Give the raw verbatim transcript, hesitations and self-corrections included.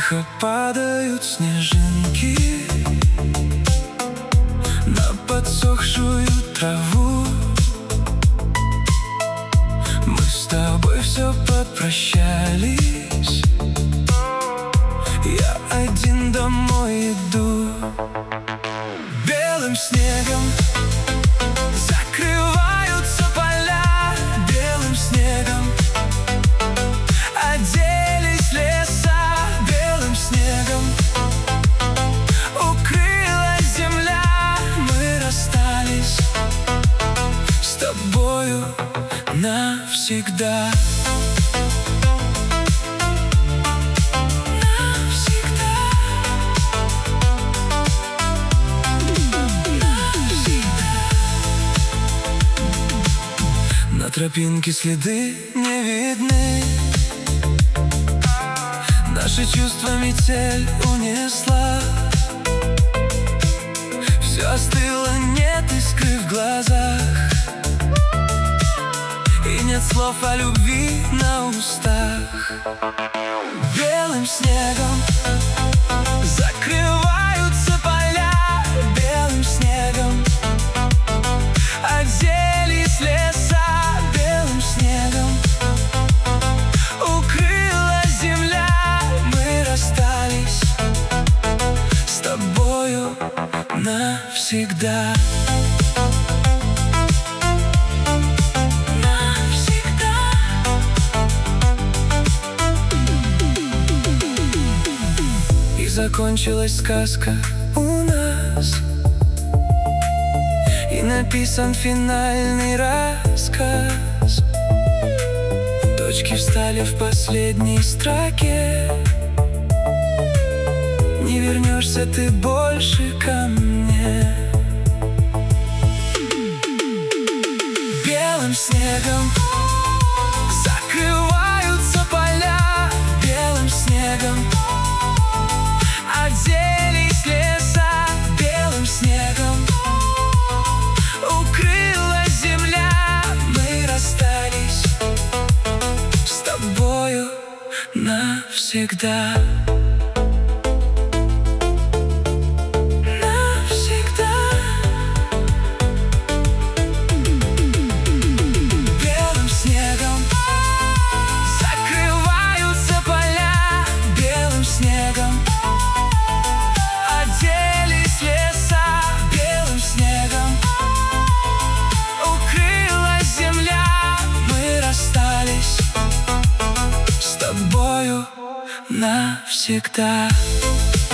Тихо падают снежинки на подсохшую траву. Мы с тобой все попрощались, я один домой иду. Белым снегом закрываются поля, белым снегом оделись леса, белым снегом укрыла земля. Мы расстались с тобою навсегда. На тропинке следы не видны, наши чувства метель унесла. Все остыло, нет искры в глазах, и нет слов о любви на устах. Белым снегом закрываются поля, белым снегом оделись леса, белым снегом укрыла земля. Мы расстались с тобою навсегда. И закончилась сказка у нас, и написан финальный рассказ. Точки встали в последней строке, не вернешься ты больше ко мне. Белым снегом закрываются поля, белым снегом оделись леса, белым снегом укрыла земля. Мы расстались с тобою навсегда. Навсегда.